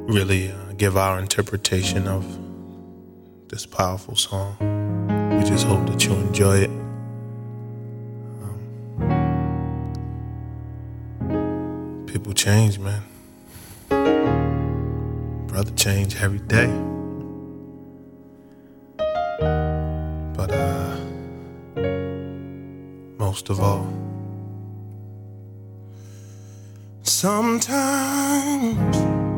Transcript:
really give our interpretation of this powerful song. We just hope that you enjoy it. People change, man. Brother change every day. But most of all, sometimes